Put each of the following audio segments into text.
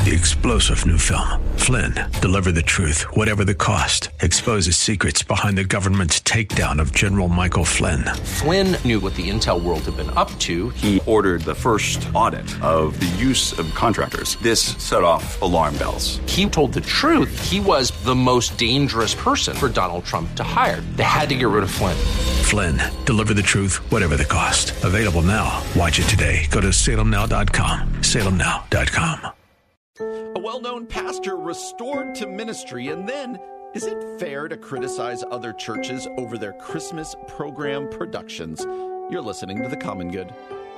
The explosive new film, Flynn, deliver the truth, whatever the cost, exposes secrets behind the government's takedown of General Michael Flynn. Flynn knew what the intel world had been up to. He ordered the first audit of the use of contractors. This set off alarm bells. He told the truth. He was the most dangerous person for Donald Trump to hire. They had to get rid of Flynn. Flynn, deliver the truth, whatever the cost. Available now. Watch it today. Go to salemnow.com. salemnow.com. A well-known pastor restored to ministry, and then, is it fair to criticize other churches over their Christmas program productions? You're listening to The Common Good.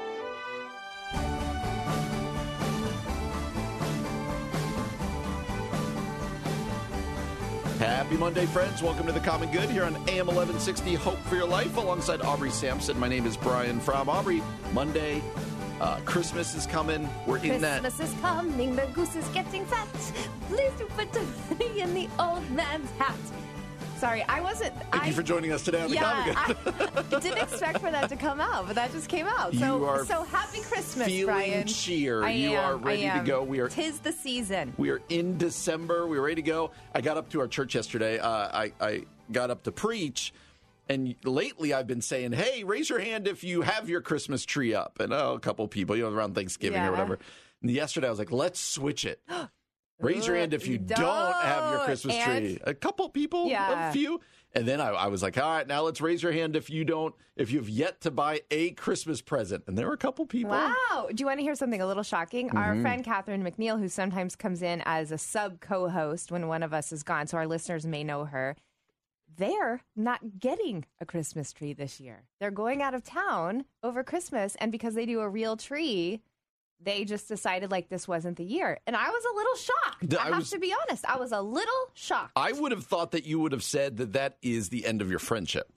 Happy Monday, friends. Welcome to The Common Good here on AM 1160, Hope for Your Life, alongside Aubrey Sampson. My name is Brian Fromm. Aubrey, Monday, Christmas is coming. We're in that. Christmas is coming, the goose is getting fat. Please do put the money in the old man's hat. Sorry, I wasn't. Thank you for joining us today on The Common Good. I didn't expect for that to come out, but that just came out. So happy Christmas, feeling Brian. Cheer. You are ready to go. Tis the season. We are in December. We're ready to go. I got up to our church yesterday. I got up to preach. And lately I've been saying, hey, raise your hand if you have your Christmas tree up. And a couple people, around Thanksgiving or whatever. And yesterday I was like, let's switch it. Raise your hand if you don't have your Christmas tree. A couple people, a few. And then I was like, all right, now let's raise your hand if you've yet to buy a Christmas present. And there were a couple people. Wow. Do you want to hear something a little shocking? Mm-hmm. Our friend Catherine McNeil, who sometimes comes in as a sub co-host when one of us is gone, so our listeners may know her, they're not getting a Christmas tree this year. They're going out of town over Christmas, and because they do a real tree, they just decided like this wasn't the year. And I was a little shocked. I have to be honest. I was a little shocked. I would have thought that you would have said that is the end of your friendship.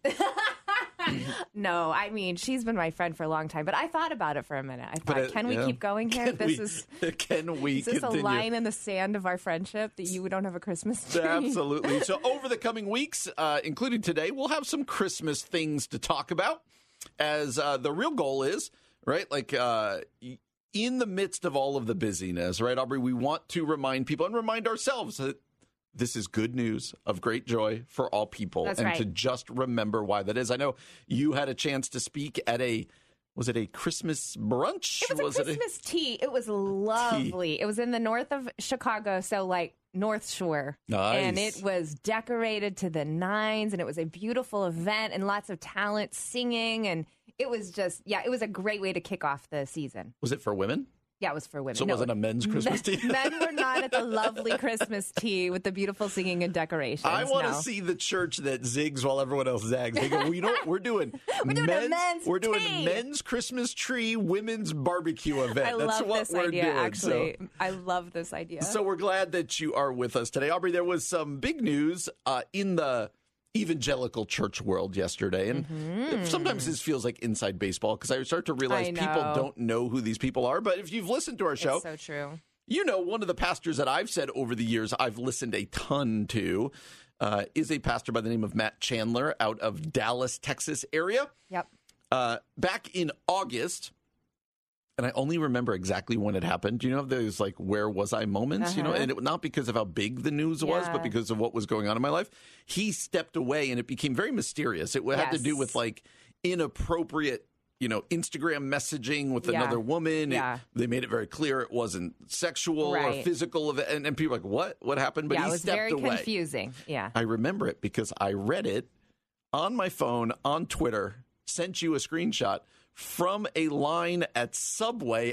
No, I mean, she's been my friend for a long time, but I thought about it for a minute. I thought, can we keep going here? Is this continue? A line in the sand of our friendship that you don't have a Christmas tree? Absolutely. So over the coming weeks, including today, we'll have some Christmas things to talk about, as the real goal is, right, like in the midst of all of the busyness, right, Aubrey, we want to remind people and remind ourselves that this is good news of great joy for all people. That's and right. To just remember why that is. I know you had a chance to speak at was it a Christmas brunch? It was a Christmas tea. It was lovely. It was in the north of Chicago, so like North Shore. Nice. And it was decorated to the nines, and it was a beautiful event and lots of talent singing. And it was just, it was a great way to kick off the season. Was it for women? Yeah, it was for women. So it wasn't a men's Christmas tea? Men were not at the lovely Christmas tea with the beautiful singing and decorations. I want to see the church that zigs while everyone else zags. They go, well, you know what we're doing? We're doing a men's Christmas tree, women's barbecue event. I That's love what this we're idea, doing. actually. I love this idea. So we're glad that you are with us today. Aubrey, there was some big news in the evangelical church world yesterday, and sometimes this feels like inside baseball because I start to realize people don't know who these people are. But if you've listened to our show, it's so true. One of the pastors that I've said over the years I've listened a ton to is a pastor by the name of Matt Chandler out of Dallas, Texas area. Yep. Back in August, and I only remember exactly when it happened. You know, there's like, where was I moments, and it, not because of how big the news was, but because of what was going on in my life. He stepped away and it became very mysterious. It had to do with like inappropriate, Instagram messaging with another woman. They made it very clear it wasn't sexual or physical. And people are like, what happened? But he stepped away. It was very confusing. Yeah. I remember it because I read it on my phone, on Twitter, sent you a screenshot from a line at Subway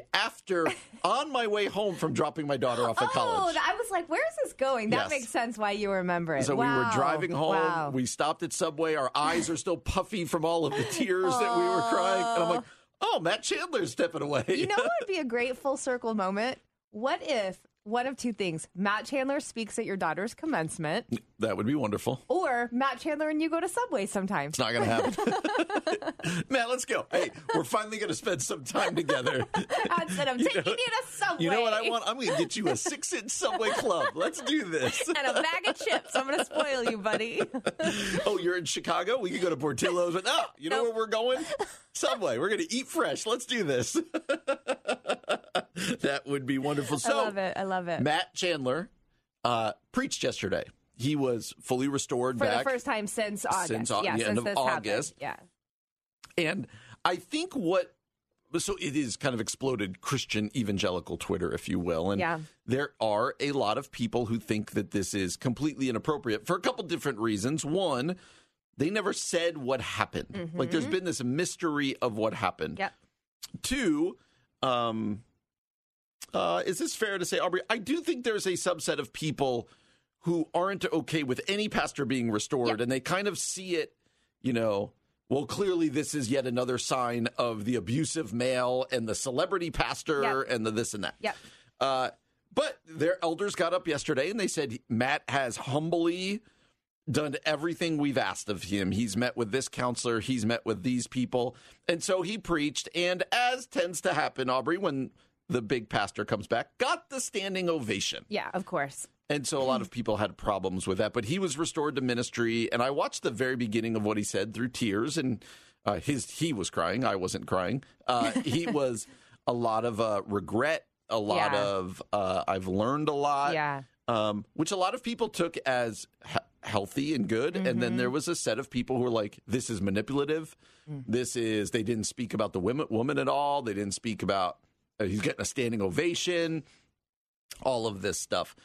on my way home from dropping my daughter off at college. I was like, where's this going? That makes sense why you remember it. So we were driving home. We stopped at Subway. Our eyes are still puffy from all of the tears that we were crying. And I'm like, oh, Matt Chandler's stepping away. You know what would be a great full circle moment? What if one of two things, Matt Chandler speaks at your daughter's commencement? That would be wonderful. Or Matt Chandler and you go to Subway sometime. It's not going to happen. Matt, let's go. Hey, we're finally going to spend some time together. Instead of taking you to Subway. You know what I want? I'm going to get you a 6-inch Subway club. Let's do this. And a bag of chips. I'm going to spoil you, buddy. Oh, you're in Chicago? We can go to Portillo's. But where we're going? Subway. We're going to eat fresh. Let's do this. That would be wonderful. So, I love it. Matt Chandler preached yesterday. He was fully restored For back. the first time since August. Since the end since of this August. happened. Yeah. And I think so it is kind of exploded Christian evangelical Twitter, if you will. And there are a lot of people who think that this is completely inappropriate for a couple different reasons. One, they never said what happened. Mm-hmm. Like there's been this mystery of what happened. Yep. Two, is this fair to say, Aubrey? I do think there's a subset of people who aren't okay with any pastor being restored, and they kind of see it, well, clearly this is yet another sign of the abusive male and the celebrity pastor and the this and that. Yep. But their elders got up yesterday and they said Matt has humbly done everything we've asked of him. He's met with this counselor. He's met with these people. And so he preached. And as tends to happen, Aubrey, when the big pastor comes back, got the standing ovation. Yeah, of course. And so a lot of people had problems with that. But he was restored to ministry. And I watched the very beginning of what he said through tears. And he was crying. I wasn't crying. He was a lot of regret, a lot of I've learned a lot, which a lot of people took as healthy and good. And then there was a set of people who were like, this is manipulative. They didn't speak about the woman at all. They didn't speak about he's getting a standing ovation, all of this stuff.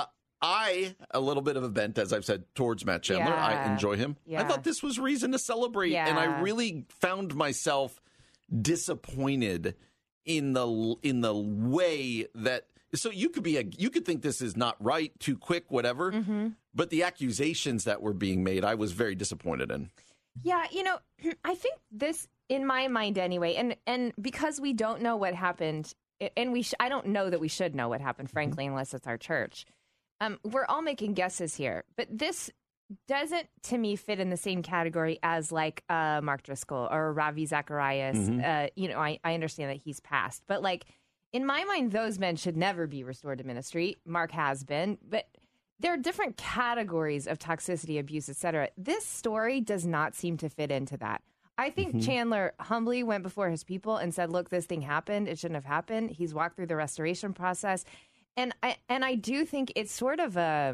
A little bit of a bent, as I've said, towards Matt Chandler. Yeah. I enjoy him. Yeah. I thought this was reason to celebrate. Yeah. And I really found myself disappointed in the way that, so you could think this is not right, too quick, whatever. But the accusations that were being made, I was very disappointed in. Yeah, I think this, in my mind anyway, and because we don't know what happened, and I don't know that we should know what happened, frankly, unless it's our church. We're all making guesses here, but this doesn't, to me, fit in the same category as like Mark Driscoll or Ravi Zacharias. I understand that he's passed, but like in my mind, those men should never be restored to ministry. Mark has been, but there are different categories of toxicity, abuse, etc. This story does not seem to fit into that. I think Chandler humbly went before his people and said, look, this thing happened. It shouldn't have happened. He's walked through the restoration process. And I do think it's sort of I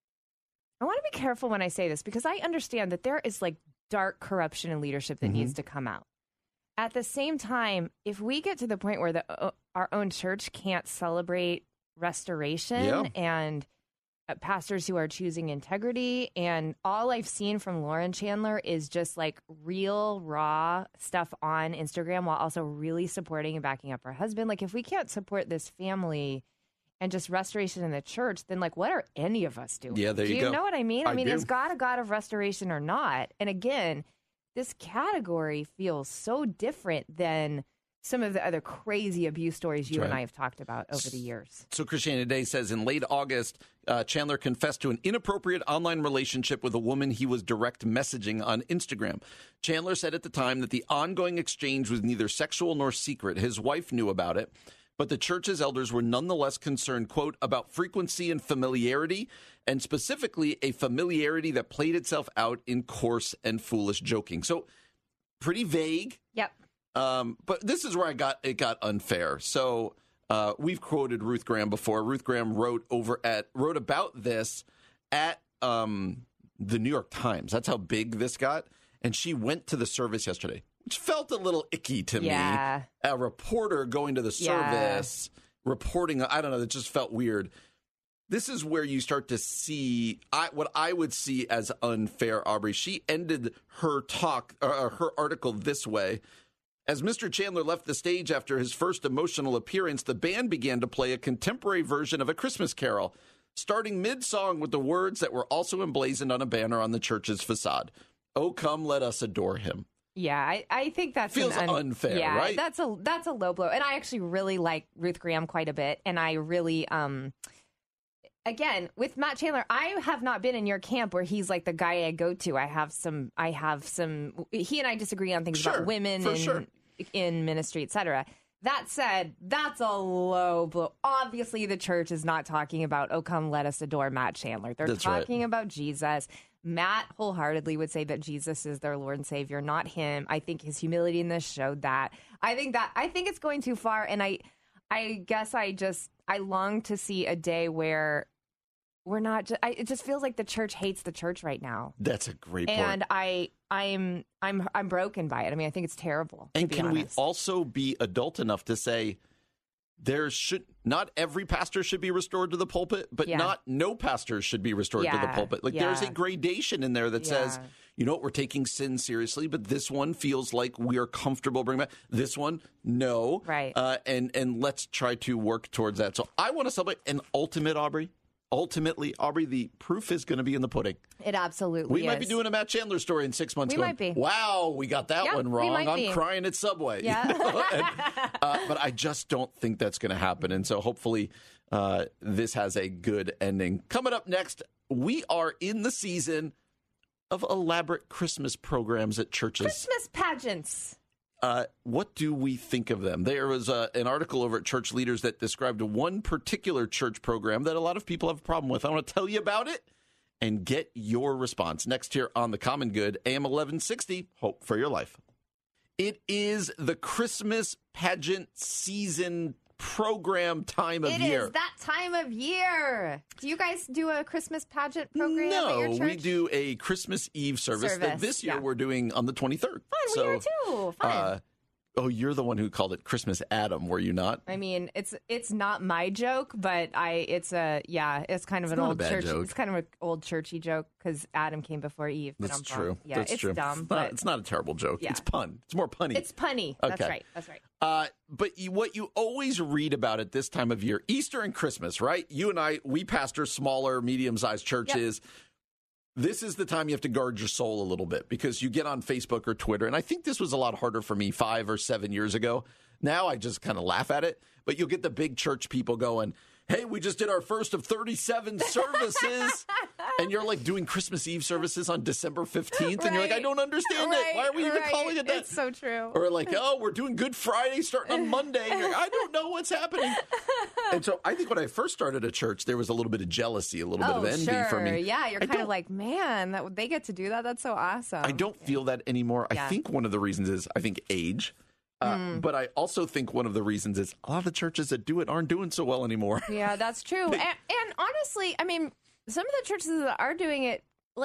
want to be careful when I say this, because I understand that there is like dark corruption in leadership that needs to come out. At the same time, if we get to the point where our own church can't celebrate restoration and pastors who are choosing integrity, and all I've seen from Lauren Chandler is just like real raw stuff on Instagram while also really supporting and backing up her husband. Like if we can't support this family and just restoration in the church, then like what are any of us doing? Yeah, there you go. Do you know what I mean? I mean, do. is God a God of restoration or not? And again, this category feels so different than some of the other crazy abuse stories you and I have talked about over the years. So Christianity Today says in late August, Chandler confessed to an inappropriate online relationship with a woman he was direct messaging on Instagram. Chandler said at the time that the ongoing exchange was neither sexual nor secret. His wife knew about it, but the church's elders were nonetheless concerned, quote, about frequency and familiarity, and specifically a familiarity that played itself out in coarse and foolish joking. So pretty vague. Yep. But this is where it got unfair. So we've quoted Ruth Graham before. Ruth Graham wrote about this at the New York Times. That's how big this got. And she went to the service yesterday, which felt a little icky to me. A reporter going to the service, reporting, I don't know, it just felt weird. This is where you start to see what I would see as unfair, Aubrey. She ended her her article this way. As Mr. Chandler left the stage after his first emotional appearance, the band began to play a contemporary version of A Christmas Carol, starting mid-song with the words that were also emblazoned on a banner on the church's facade. Oh, come, let us adore him. Yeah, I think that feels unfair, right? That's a low blow. And I actually really like Ruth Graham quite a bit. And I really, again, with Matt Chandler, I have not been in your camp where he's like the guy I go to. I have some, he and I disagree on things about women in ministry, etc. That said, that's a low blow. Obviously, the church is not talking about, oh, come, let us adore Matt Chandler. They're talking about Jesus. Matt wholeheartedly would say that Jesus is their Lord and Savior, not him. I think his humility in this showed that. I think it's going too far. And I guess I long to see a day where we're not. It just feels like the church hates the church right now. That's a great point. And I'm broken by it. I mean, I think it's terrible. And to be can honest. we also be adult enough to say not every pastor should be restored to the pulpit, but no pastors should be restored to the pulpit. Like there's a gradation in there that says, you know what, we're taking sin seriously, but this one feels like we are comfortable bringing back. This one, no. Right. And let's try to work towards that. So I want to celebrate an Ultimately, Aubrey, the proof is going to be in the pudding. It absolutely We might be doing a Matt Chandler story in 6 months. We might be. Wow, we got that one wrong. I'm crying at Subway. Yeah. But I just don't think that's going to happen. And so hopefully this has a good ending. Coming up next, we are in the season of elaborate Christmas programs at churches. Christmas pageants. What do we think of them? There was an article over at Church Leaders that described one particular church program that a lot of people have a problem with. I want to tell you about it and get your response. Next here on The Common Good, AM 1160, Hope for Your Life. It is the Christmas pageant season program time of year. It is that time of year. Do you guys do a Christmas pageant program at your church? We do a Christmas Eve service. That this year we're doing on the 23rd. Fun, we are too. Fun. You're the one who called it Christmas Adam, were you not? I mean, it's not my joke, but it's kind of an old church. Joke. It's kind of an old churchy joke because Adam came before Eve. That's true. Yeah, it's true. Dumb. It's not a terrible joke. Yeah. It's pun. It's more punny. It's punny. Okay. That's right. But what you always read about at this time of year, Easter and Christmas, right? You and I, we pastor smaller, medium-sized churches. Yep. This is the time you have to guard your soul a little bit because you get on Facebook or Twitter. And I think this was a lot harder for me 5 or 7 years ago. Now I just kind of laugh at it. But you'll get the big church people going, hey, we just did our first of 37 services. And you're like doing Christmas Eve services on December 15th. Right. And you're like, I don't understand it. Why are we even calling it that? It's so true. Or like, oh, we're doing Good Friday starting on Monday. And you're like, I don't know what's happening. And so I think when I first started a church, there was a little bit of jealousy, a little bit of envy for me. Yeah, you're kind of like, man, they get to do that. That's so awesome. I don't feel that anymore. I think one of the reasons is, age. But I also think one of the reasons is a lot of the churches that do it aren't doing so well anymore. Yeah, that's true. And honestly, I mean, some of the churches that are doing it,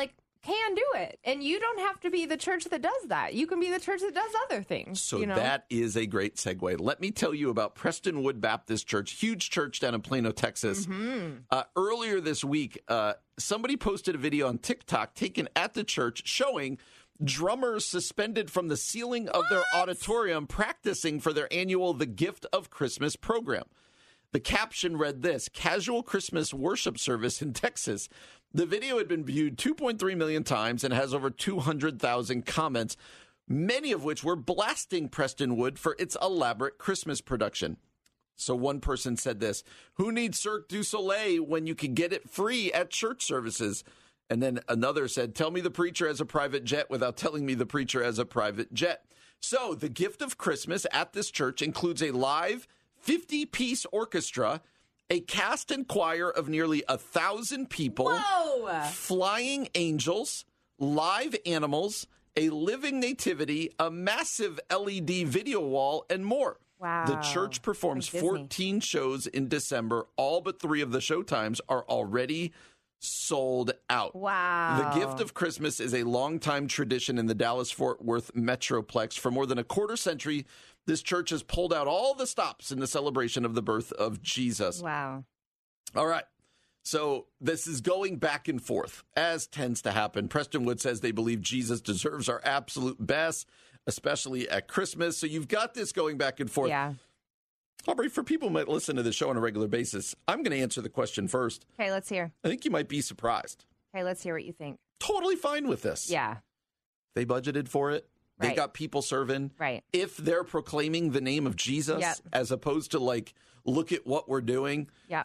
can do it. And you don't have to be the church that does that. You can be the church that does other things. So that is a great segue. Let me tell you about Prestonwood Baptist Church, huge church down in Plano, Texas. Mm-hmm. Earlier this week, somebody posted a video on TikTok taken at the church showing drummers suspended from the ceiling of their auditorium practicing for their annual The Gift of Christmas program. The caption read this: casual Christmas worship service in Texas. The video had been viewed 2.3 million times and has over 200,000 comments, many of which were blasting Prestonwood for its elaborate Christmas production. So one person said this: who needs Cirque du Soleil when you can get it free at church services? And then another said, tell me the preacher has a private jet without telling me the preacher has a private jet. So the gift of Christmas at this church includes a live 50-piece orchestra, a cast and choir of nearly 1,000 people, flying angels, live animals, a living nativity, a massive LED video wall, and more. Wow. The church performs 14 shows in December. All but 3 of the showtimes are already sold out. Wow. The Gift of Christmas is a longtime tradition in the Dallas-Fort Worth Metroplex. For more than a quarter century, this church has pulled out all the stops in the celebration of the birth of Jesus. Wow. All right. So this is going back and forth, as tends to happen. Prestonwood says they believe Jesus deserves our absolute best, especially at Christmas. So you've got this going back and forth. Yeah. Aubrey, for people who might listen to the show on a regular basis, I'm going to answer the question first. Okay, let's hear. I think you might be surprised. Okay, let's hear what you think. Totally fine with this. Yeah. They budgeted for it. They Right. got people serving. Right. If they're proclaiming the name of Jesus, as opposed to look at what we're doing. Yeah.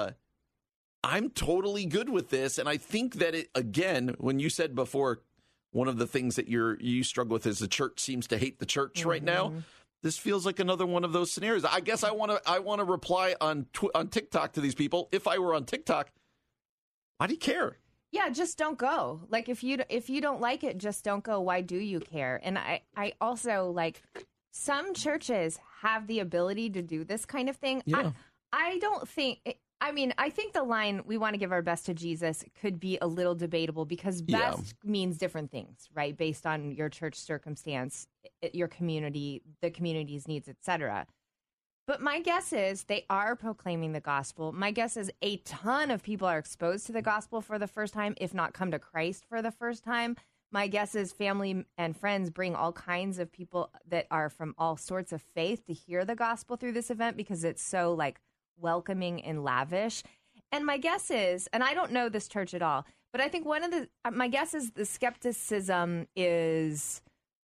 I'm totally good with this. And I think that it, again, when you said before, one of the things that you struggle with is the church seems to hate the church right now. This feels like another one of those scenarios. I guess I want to reply on TikTok to these people. If I were on TikTok, why do you care? Yeah, just don't go. If you don't like it, just don't go. Why do you care? And I also some churches have the ability to do this kind of thing. Yeah. I don't think, I think the line, we want to give our best to Jesus, could be a little debatable because best means different things, right? Based on your church circumstance, your community, the community's needs, etc. But my guess is they are proclaiming the gospel. My guess is a ton of people are exposed to the gospel for the first time, if not come to Christ for the first time. My guess is family and friends bring all kinds of people that are from all sorts of faith to hear the gospel through this event because it's so like welcoming and lavish. And my guess is, and I don't know this church at all, but I think my guess is the skepticism is,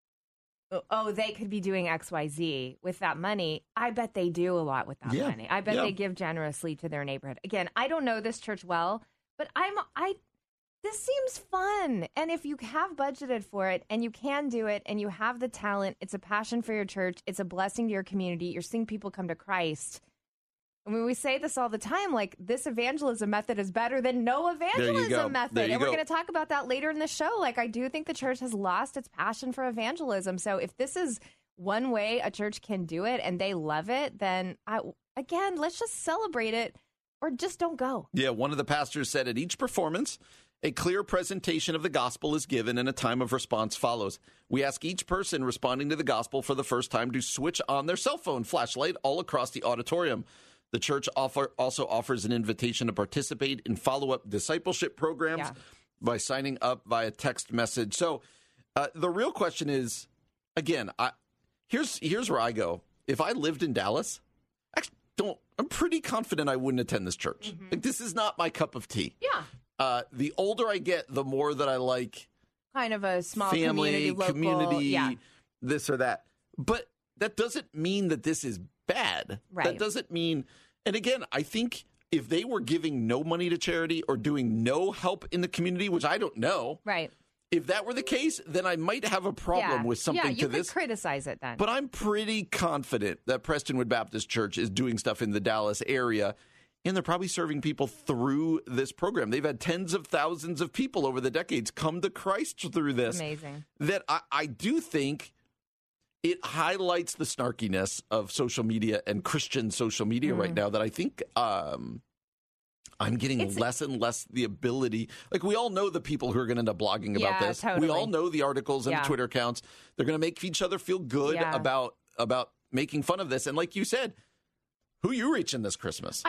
oh, they could be doing X, Y, Z with that money. I bet they do a lot with that money. I bet they give generously to their neighborhood. Again, I don't know this church well, but this seems fun. And if you have budgeted for it and you can do it and you have the talent, it's a passion for your church. It's a blessing to your community. You're seeing people come to Christ. I mean, we say this all the time, like this evangelism method is better than no evangelism method. And we're going to talk about that later in the show. Like, I do think the church has lost its passion for evangelism. So if this is one way a church can do it and they love it, then again, let's just celebrate it or just don't go. Yeah, one of the pastors said at each performance, a clear presentation of the gospel is given and a time of response follows. We ask each person responding to the gospel for the first time to switch on their cell phone flashlight all across the auditorium. The church also offers an invitation to participate in follow-up discipleship programs by signing up via text message. So the real question is, again, here's where I go. If I lived in Dallas, I'm pretty confident I wouldn't attend this church. Mm-hmm. Like, this is not my cup of tea. Yeah. The older I get, the more that I like kind of a small family, community, this or that. But that doesn't mean that this is bad. Right. That doesn't mean, and again, I think if they were giving no money to charity or doing no help in the community, which I don't know. Right. If that were the case, then I might have a problem with something to this. Yeah, you could criticize it then. But I'm pretty confident that Prestonwood Baptist Church is doing stuff in the Dallas area, and they're probably serving people through this program. They've had tens of thousands of people over the decades come to Christ through this. Amazing. That I do think it highlights the snarkiness of social media and Christian social media right now that I think I'm getting less and less the ability. Like, we all know the people who are going to end up blogging about this. Totally. We all know the articles and the Twitter accounts. They're going to make each other feel good about making fun of this. And like you said, who are you reaching this Christmas?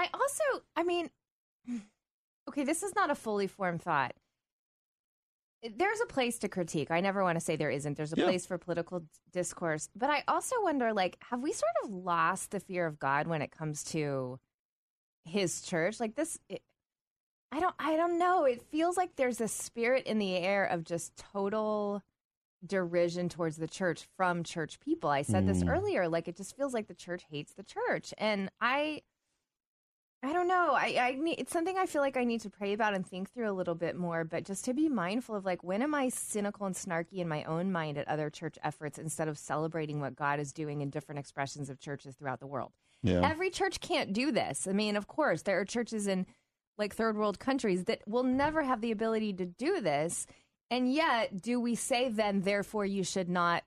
Okay, this is not a fully formed thought. There's a place to critique. I never want to say there isn't. There's a place for political discourse. But I also wonder, like, have we sort of lost the fear of God when it comes to his church? Like this, I don't know. It feels like there's a spirit in the air of just total derision towards the church from church people. I said this earlier. Like, it just feels like the church hates the church. And I don't know. It's something I feel like I need to pray about and think through a little bit more, but just to be mindful of, like, when am I cynical and snarky in my own mind at other church efforts instead of celebrating what God is doing in different expressions of churches throughout the world? Yeah. Every church can't do this. I mean, of course, there are churches in, like, third world countries that will never have the ability to do this. And yet, do we say then, therefore, you should not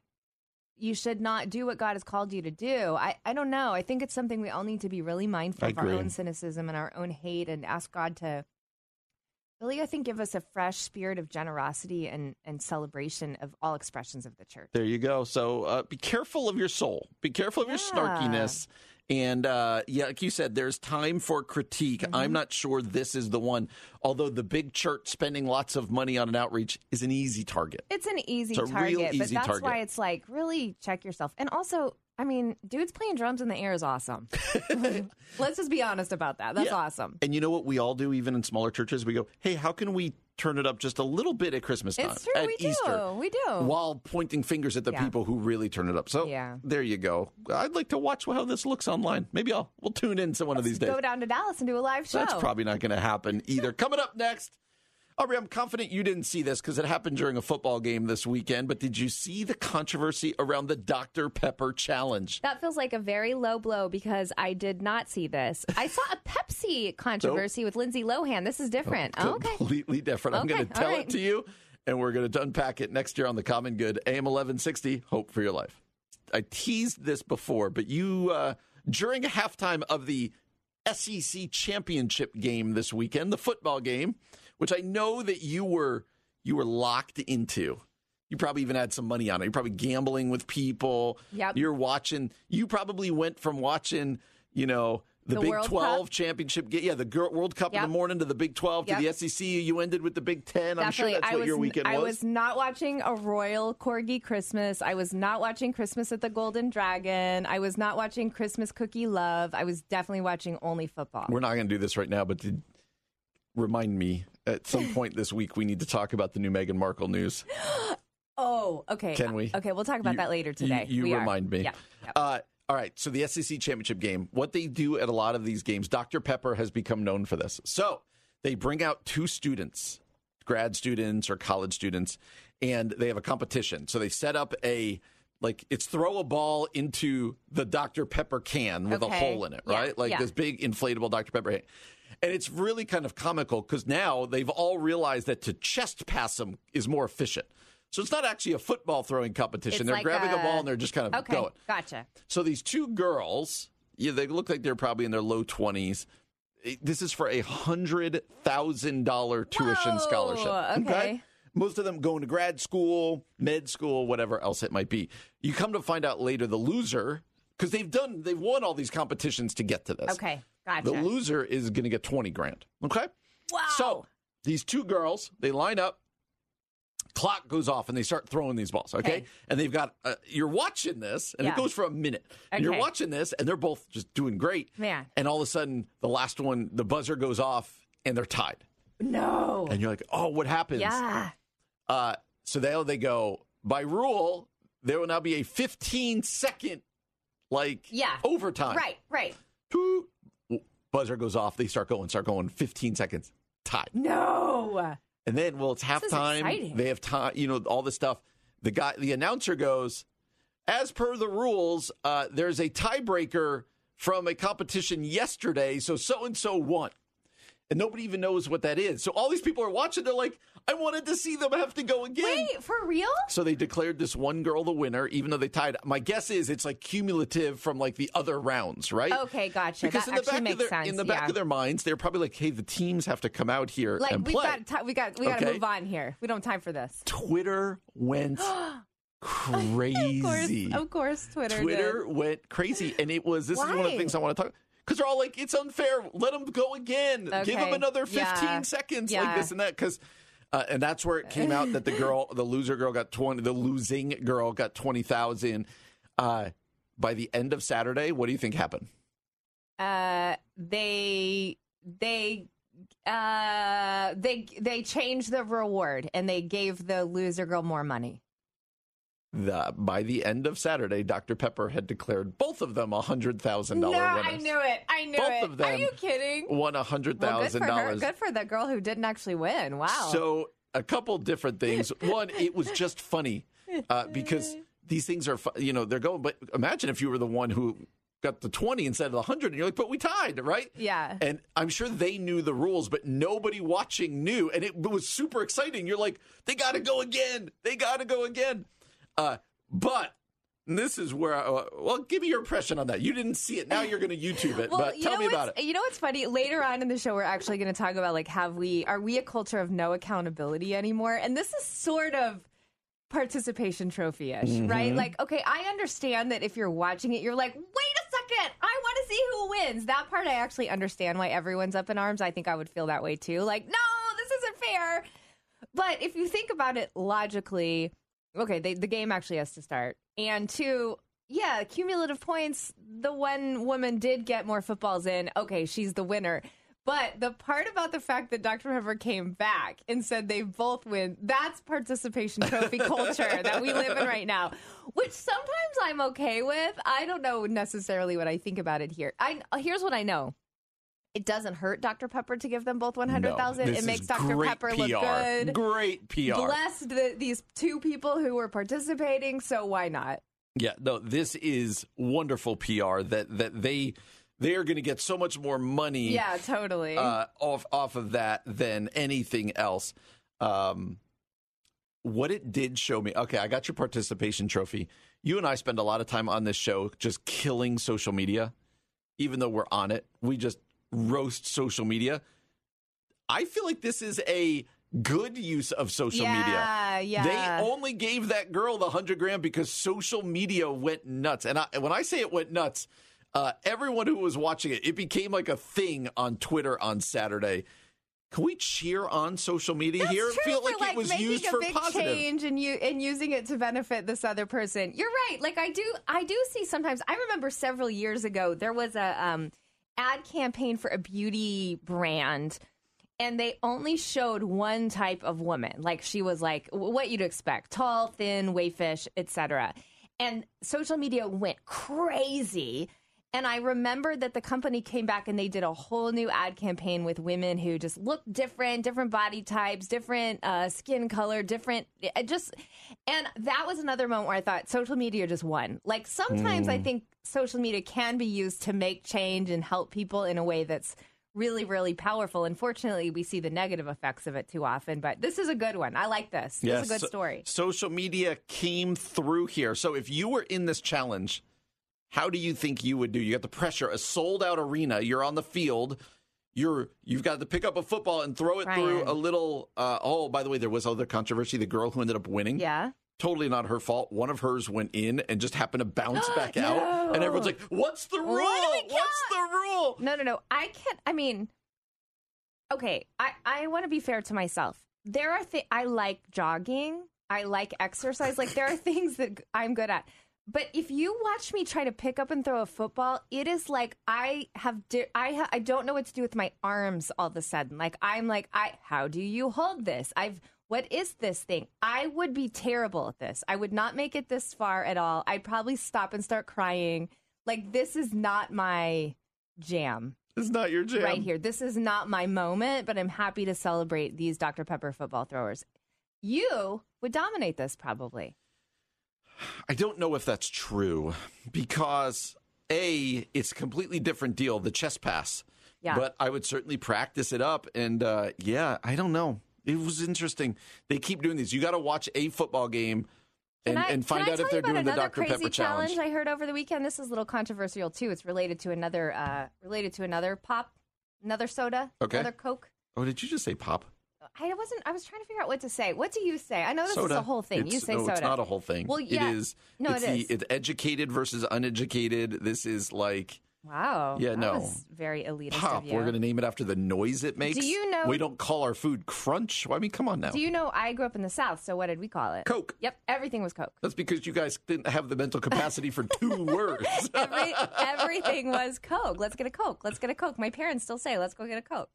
do what God has called you to do? I don't know. I think it's something we all need to be really mindful of our own cynicism and our own hate, and ask God to really, I think, give us a fresh spirit of generosity and celebration of all expressions of the church. There you go. So be careful of your soul. Be careful of your snarkiness. And like you said, there's time for critique. I'm not sure this is the one, although the big church spending lots of money on an outreach is an easy target. It's an easy target, but that's why it's like, really check yourself. And also, I mean, dudes playing drums in the air is awesome. Let's just be honest about that. That's awesome. And you know what we all do, even in smaller churches? We go, hey, how can we turn it up just a little bit at Christmas time? It's true, at we Easter, do. We do. While pointing fingers at the people who really turn it up. So there you go. I'd like to watch how this looks online. Maybe we'll tune in to one of these days. Go down to Dallas and do a live show. That's probably not going to happen either. Coming up next, Aubrey, I'm confident you didn't see this because it happened during a football game this weekend, but did you see the controversy around the Dr. Pepper challenge? That feels like a very low blow because I did not see this. I saw a Pepsi controversy with Lindsay Lohan. This is different. Completely different. I'm going to tell it to you, and we're going to unpack it next year on The Common Good, AM 1160, Hope for Your Life. teased this before, but you during halftime of the SEC championship game this weekend, the football game, which I know that you were locked into. You probably even had some money on it. You're probably gambling with people. Yep. You're watching. You probably went from watching, the Big World 12 Cup. championship game. Yeah, the World Cup in the morning to the Big 12 to the SEC. You ended with the Big 10. I'm sure that's what your weekend was. I was not watching a Royal Corgi Christmas. I was not watching Christmas at the Golden Dragon. I was not watching Christmas Cookie Love. I was definitely watching only football. We're not going to do this right now, but remind me at some point this week we need to talk about the new Meghan Markle news. Oh, okay. Can we? Okay, we'll talk about that later today. You remind me. Yeah. Yep. All right, so the SEC championship game, what they do at a lot of these games, Dr. Pepper has become known for this. So they bring out two students, grad students or college students, and they have a competition. So they set up it's throw a ball into the Dr. Pepper can with a hole in it, right? This big inflatable Dr. Pepper can. And it's really kind of comical because now they've all realized that to chest pass them is more efficient. So it's not actually a football throwing competition. They're grabbing a ball and they're just kind of going. Gotcha. So these two girls, they look like they're probably in their low 20s. This is for a $100,000 tuition scholarship. Okay. Most of them going to grad school, med school, whatever else it might be. You come to find out later the loser, because they've won all these competitions to get to this. Okay, gotcha. The loser is going to get $20,000. Okay. Wow. So these two girls, they line up. Clock goes off and they start throwing these balls, okay? And they've got, you're watching this, and it goes for a minute. And you're watching this, and they're both just doing great. Man. And all of a sudden, the last one, the buzzer goes off, and they're tied. No. And you're like, oh, what happens? Yeah. So they go, by rule, there will now be a 15-second, overtime. Right. Buzzer goes off, they start going, 15 seconds, tied. No. And then, it's halftime. They have time, all this stuff. The announcer goes, as per the rules, there's a tiebreaker from a competition yesterday, so-and-so won. And nobody even knows what that is. So all these people are watching. They're like, I wanted to see them have to go again. Wait, for real? So they declared this one girl the winner, even though they tied. My guess is it's cumulative from the other rounds, right? Okay, gotcha. Because that actually makes sense. In the back of their minds, they're probably like, hey, the teams have to come out here and play. We got to move on here. We don't have time for this. Twitter went crazy. Of course, Twitter went crazy. And this is one of the things I want to talk about. Because they're all like, it's unfair. Let them go again. Okay. Give them another 15 seconds, like this and that. Because, and that's where it came out that the losing girl got 20,000. By the end of Saturday, what do you think happened? They changed the reward and they gave the loser girl more money. By the end of Saturday, Dr. Pepper had declared both of them $100,000 winners. I knew it. Both of them. Are you kidding? Won $100,000. Good for the girl who didn't actually win. Wow. So a couple different things. One, it was just funny because these things are, they're going. But imagine if you were the one who got the 20 instead of the 100, and you're like, but we tied, right? Yeah. And I'm sure they knew the rules, but nobody watching knew, and it was super exciting. You're like, they got to go again. But this is where, give me your impression on that. You didn't see it. Now you're going to YouTube it, but tell me about it. You know what's funny? Later on in the show, we're actually going to talk about, are we a culture of no accountability anymore? And this is sort of participation trophy-ish, right? I understand that if you're watching it, you're like, wait a second, I want to see who wins. That part I actually understand why everyone's up in arms. I think I would feel that way too. No, this isn't fair. But if you think about it logically, okay, the game actually has to start. And two, cumulative points, the one woman did get more footballs in. Okay, she's the winner. But the part about the fact that Dr. Pepper came back and said they both win, that's participation trophy culture that we live in right now, which sometimes I'm okay with. I don't know necessarily what I think about it here. Here's what I know. It doesn't hurt Dr. Pepper to give them both $100,000. It makes Dr. Pepper look good. Great PR. Blessed these two people who were participating, so why not? Yeah, no, this is wonderful PR that they are going to get so much more money. Yeah, totally. Off of that than anything else. what it did show me, okay, I got your participation trophy. You and I spend a lot of time on this show just killing social media. Even though we're on it, we just roast social media. I feel like this is a good use of social media. Yeah. They only gave that girl the $100,000 because social media went nuts. And when I say it went nuts, everyone who was watching it, it became like a thing on Twitter on Saturday. Can we cheer on social media That's here? True, I feel like for, it was making used a for big positive change and using it to benefit this other person. You're right. Like I do see sometimes. I remember several years ago there was a ad campaign for a beauty brand, and they only showed one type of woman. Like she was like what you'd expect: tall, thin, wayfish, etc. And social media went crazy. And I remember that the company came back and they did a whole new ad campaign with women who just looked different body types, different skin color, different. And that was another moment where I thought social media just won. Like sometimes I think social media can be used to make change and help people in a way that's really, really powerful. Unfortunately, we see the negative effects of it too often. But this is a good one. I like this. This is a good story. Social media came through here. So if you were in this challenge, how do you think you would do? You got the pressure, a sold-out arena. You're on the field. You've got to pick up a football and throw it through a little. By the way, there was other controversy. The girl who ended up winning. Yeah. Totally not her fault. One of hers went in and just happened to bounce back out. And everyone's like, what's the rule? What's the rule? No. I can't. I mean, okay, I want to be fair to myself. There are I like jogging. I like exercise. Like there are things that I'm good at. But if you watch me try to pick up and throw a football, it is like I don't know what to do with my arms all of a sudden. Like I'm like, how do you hold this? What is this thing? I would be terrible at this. I would not make it this far at all. I'd probably stop and start crying. Like this is not my jam. It's not your jam. Right here. This is not my moment, but I'm happy to celebrate these Dr. Pepper football throwers. You would dominate this probably. I don't know if that's true because, it's a completely different deal, the chest pass. Yeah. But I would certainly practice it up. And, I don't know. It was interesting. They keep doing these. You got to watch a football game and find out if they're doing the Dr. Pepper challenge. I heard over the weekend. This is a little controversial, too. It's related to another pop, another soda, another Coke. Oh, did you just say pop? I was trying to figure out what to say. What do you say? I know this is a whole thing. You say soda. It's not a whole thing. Well, yeah. It is. No, it is. It's educated versus uneducated. This is like... Wow. Yeah, that was very elitist Pop. of you. We're going to name it after the noise it makes. Do you know... We don't call our food Crunch. I mean, come on now. Do you know I grew up in the South, so what did we call it? Coke. Yep, everything was Coke. That's because you guys didn't have the mental capacity for two words. Everything was Coke. Let's get a Coke. Let's get a Coke. My parents still say, let's go get a Coke.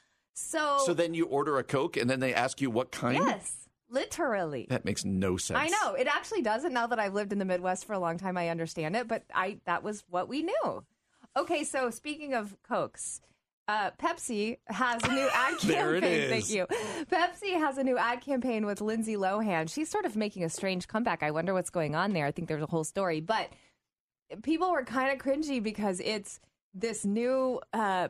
So then you order a Coke and then they ask you what kind? Yes, literally. That makes no sense. I know. It actually doesn't. Now that I've lived in the Midwest for a long time, I understand it. But that was what we knew. Okay, so speaking of Cokes, Pepsi has a new ad campaign. There it is. Thank you. Pepsi has a new ad campaign with Lindsay Lohan. She's sort of making a strange comeback. I wonder what's going on there. I think there's a whole story. But people were kind of cringy because it's this new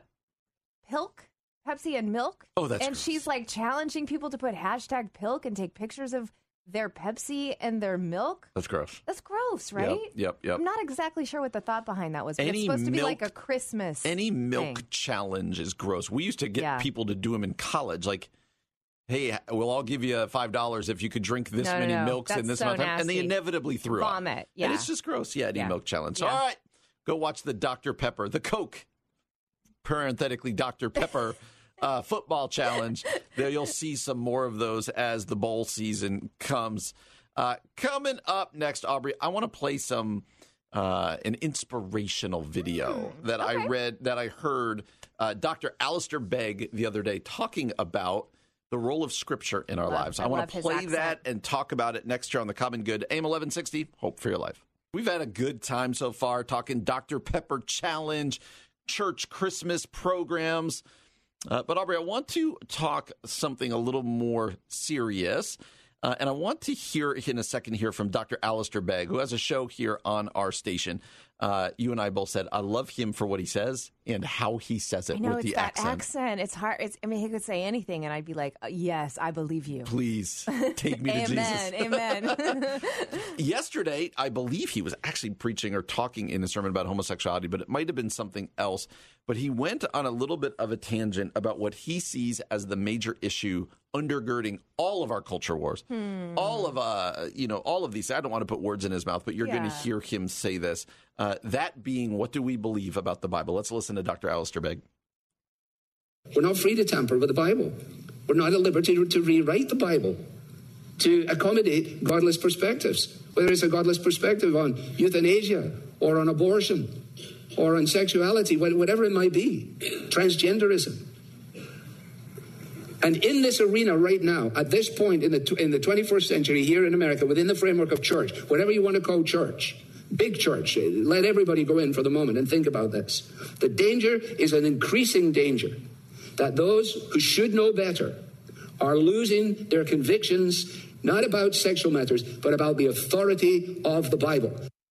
Pilk. Pepsi and milk. Oh, that's And gross. she's like challenging people to put hashtag Pilk and take pictures of their Pepsi and their milk. That's gross. That's gross, right? Yep. I'm not exactly sure what the thought behind that was. But it's supposed to be like a Christmas Any milk thing. challenge is gross. We used to get people to do them in college. Like, hey, we'll all give you $5 if you could drink this many milks in this amount of time. And they inevitably threw up. Vomit, yeah. And it's just gross. Yeah, any milk challenge. Yeah. All right, go watch the Dr. Pepper, the Coke, parenthetically Dr. Pepper football challenge. There you'll see some more of those as the bowl season comes. Coming up next, Aubrey, I want to play an inspirational video that I heard Dr. Alistair Begg the other day talking about the role of Scripture in our lives. I want to play that and talk about it next year on The Common Good. AM 1160, Hope for Your Life. We've had a good time so far talking Dr. Pepper Challenge, church Christmas programs. But Aubrey, I want to talk something a little more serious. And I want to hear in a second here from Dr. Alistair Begg, who has a show here on our station. You and I both said, I love him for what he says and how he says it with the accent. It's hard. He could say anything, and I'd be like, yes, I believe you. Please take me to Jesus. Amen. Yesterday, I believe he was actually preaching or talking in a sermon about homosexuality, but it might have been something else. But he went on a little bit of a tangent about what he sees as the major issue undergirding all of our culture wars. All of these. I don't want to put words in his mouth, but you're going to hear him say this. That being, what do we believe about the Bible? Let's listen to Dr. Alistair Begg. We're not free to tamper with the Bible. We're not at liberty to rewrite the Bible to accommodate godless perspectives, whether it's a godless perspective on euthanasia or on abortion or on sexuality, whatever it might be, transgenderism. And in this arena right now, at this point in the 21st century here in America, within the framework of church, whatever you want to call church, big church, let everybody go in for the moment and think about this. The danger is an increasing danger that those who should know better are losing their convictions, not about sexual matters, but about the authority of the Bible.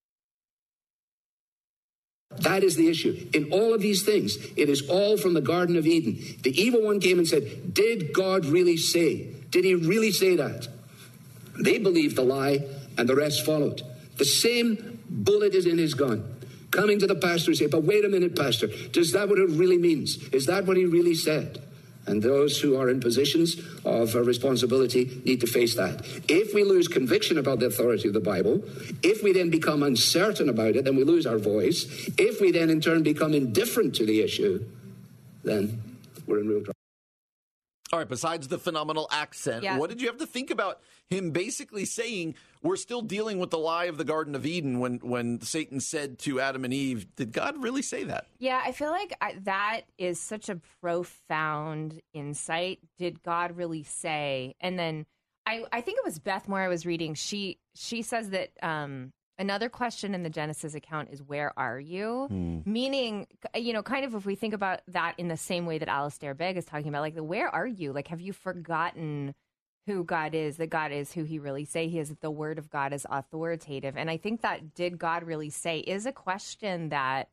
That is the issue. In all of these things, it is all from the Garden of Eden. The evil one came and said, did God really say? Did he really say that? They believed the lie, and the rest followed. The same bullet is in his gun. Coming to the pastor and say, but wait a minute, pastor, does that what it really means? Is that what he really said? And those who are in positions of responsibility need to face that. If we lose conviction about the authority of the Bible, if we then become uncertain about it, then we lose our voice. If we then in turn become indifferent to the issue, then we're in real trouble. All right, besides the phenomenal accent, what did you have to think about him basically saying we're still dealing with the lie of the Garden of Eden when Satan said to Adam and Eve, did God really say that? Yeah, I feel like that is such a profound insight. Did God really say? And then I think it was Beth Moore I was reading. She says that another question in the Genesis account is, where are you? Meaning, kind of if we think about that in the same way that Alistair Begg is talking about, like, where are you? Like, have you forgotten who God is, that God is who he really say he is, that the word of God is authoritative? And I think that did God really say is a question that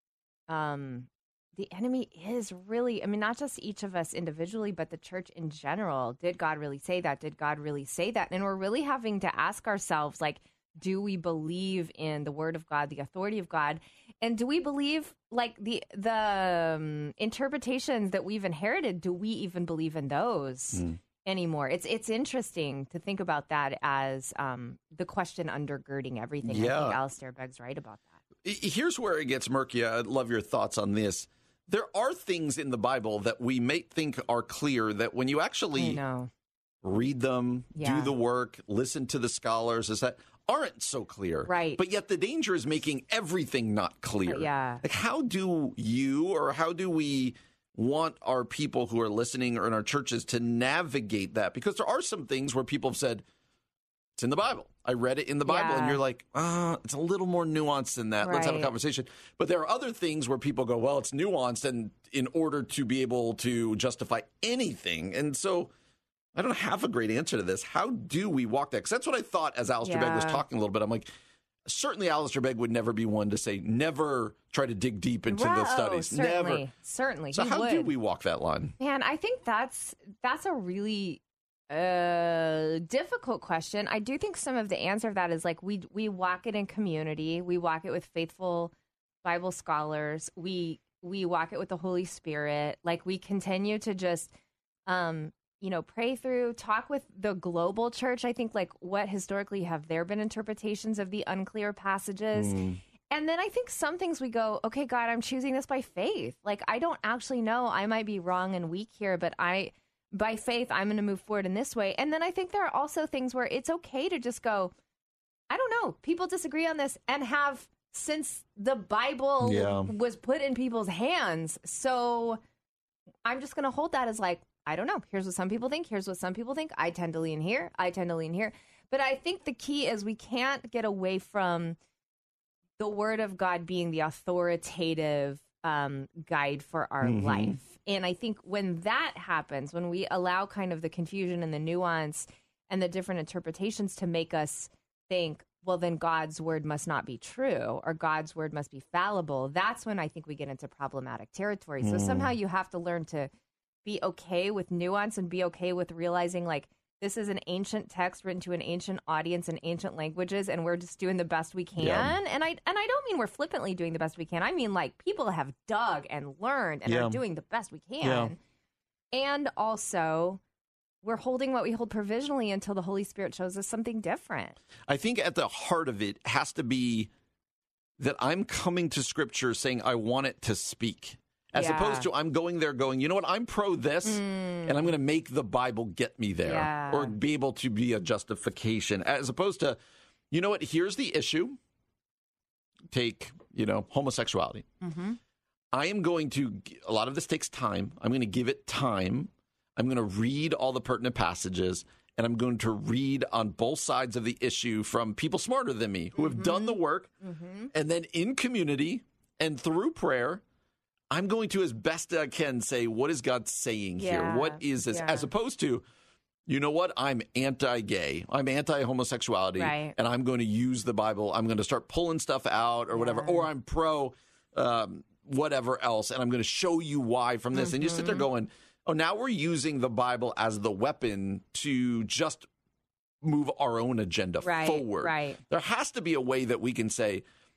the enemy is really, not just each of us individually, but the church in general. Did God really say that? Did God really say that? And we're really having to ask ourselves, like, do we believe in the word of God, the authority of God? And do we believe, like, the interpretations that we've inherited, do we even believe in those anymore? It's interesting to think about that as the question undergirding everything. Yeah. I think Alistair Begg's right about that. Here's where it gets murky. I'd love your thoughts on this. There are things in the Bible that we may think are clear that when you actually read them, do the work, listen to the scholars, aren't so clear. Right. But yet the danger is making everything not clear. Yeah. Like, how do we want our people who are listening or in our churches to navigate that? Because there are some things where people have said, it's in the Bible. I read it in the Bible. And you're like, it's a little more nuanced than that. Right. Let's have a conversation. But there are other things where people go, well, it's nuanced, and in order to be able to justify anything. And so I don't have a great answer to this. How do we walk that? Because that's what I thought as Alistair Begg was talking a little bit. I'm like, certainly Alistair Begg would never be one to say, never try to dig deep into the studies. Never. Certainly. So how do we walk that line? Man, I think that's a really difficult question. I do think some of the answer of that is, like, we walk it in community. We walk it with faithful Bible scholars. We walk it with the Holy Spirit. Like, we continue to just pray through, talk with the global church. I think, like, what historically have there been interpretations of the unclear passages? And then I think some things we go, okay, God, I'm choosing this by faith. Like, I don't actually know. I might be wrong and weak here, but by faith, I'm going to move forward in this way. And then I think there are also things where it's okay to just go, I don't know. People disagree on this and have since the Bible was put in people's hands. So I'm just going to hold that as, like, I don't know. Here's what some people think. Here's what some people think. I tend to lean here. I tend to lean here. But I think the key is we can't get away from the word of God being the authoritative guide for our life. And I think when that happens, when we allow kind of the confusion and the nuance and the different interpretations to make us think, well, then God's word must not be true or God's word must be fallible. That's when I think we get into problematic territory. So somehow you have to learn to be okay with nuance and be okay with realizing, like, this is an ancient text written to an ancient audience in ancient languages, and we're just doing the best we can. Yeah. And I don't mean we're flippantly doing the best we can. I mean, like, people have dug and learned and are doing the best we can. Yeah. And also, we're holding what we hold provisionally until the Holy Spirit shows us something different. I think at the heart of it has to be that I'm coming to Scripture saying I want it to speak. As opposed to I'm going there going, you know what, I'm pro this, and I'm going to make the Bible get me there or be able to be a justification. As opposed to, you know what, here's the issue. Take, homosexuality. Mm-hmm. I am going to, a lot of this takes time. I'm going to give it time. I'm going to read all the pertinent passages, and I'm going to read on both sides of the issue from people smarter than me who have done the work. Mm-hmm. And then in community and through prayer, I'm going to, as best I can, say, what is God saying here? What is this? As opposed to, you know what? I'm anti-gay. I'm anti-homosexuality. Right. And I'm going to use the Bible. I'm going to start pulling stuff out or whatever. Or I'm pro whatever else. And I'm going to show you why from this. And you sit there going, oh, now we're using the Bible as the weapon to just move our own agenda forward. Right. There has to be a way that we can say,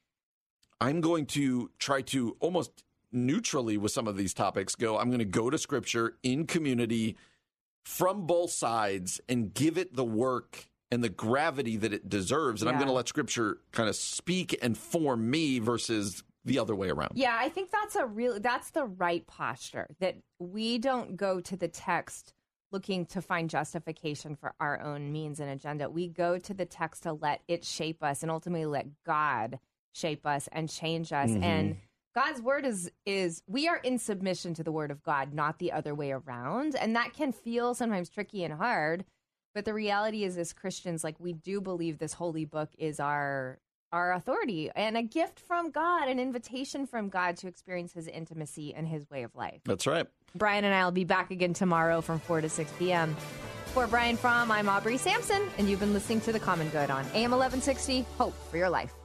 I'm going to try to almost neutrally with some of these topics I'm going to go to Scripture in community from both sides and give it the work and the gravity that it deserves. And I'm going to let Scripture kind of speak and form me versus the other way around. Yeah, I think that's the right posture, that we don't go to the text looking to find justification for our own means and agenda. We go to the text to let it shape us and ultimately let God shape us and change us. Mm-hmm. And God's word is we are in submission to the word of God, not the other way around. And that can feel sometimes tricky and hard. But the reality is, as Christians, like, we do believe this holy book is our authority and a gift from God, an invitation from God to experience his intimacy and his way of life. That's right. Brian and I will be back again tomorrow from 4 to 6 p.m. For Brian Fromm, I'm Aubrey Sampson, and you've been listening to The Common Good on AM 1160, Hope for Your Life.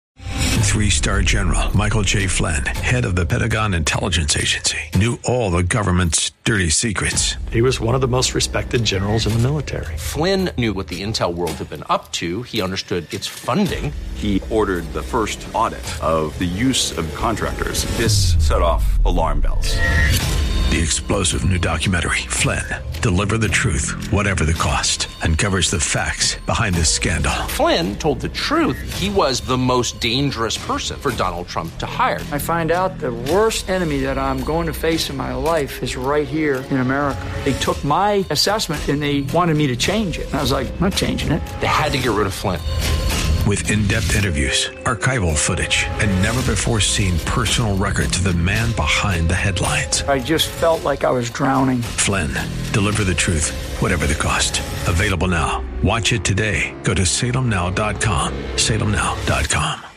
3-star General Michael J. Flynn, head of the Pentagon Intelligence Agency, knew all the government's dirty secrets. He was one of the most respected generals in the military. Flynn knew what the intel world had been up to. He understood its funding. He ordered the first audit of the use of contractors. This set off alarm bells. The explosive new documentary, Flynn, Deliver the Truth, Whatever the Cost, uncovers the facts behind this scandal. Flynn told the truth. He was the most dangerous person for Donald Trump to hire. I find out the worst enemy that I'm going to face in my life is right here in America. They took my assessment and they wanted me to change it. And I was like, I'm not changing it. They had to get rid of Flynn. With in-depth interviews, archival footage, and never-before-seen personal records of the man behind the headlines. I just felt like I was drowning. Flynn, Deliver the Truth, Whatever the Cost. Available now. Watch it today. Go to salemnow.com. salemnow.com.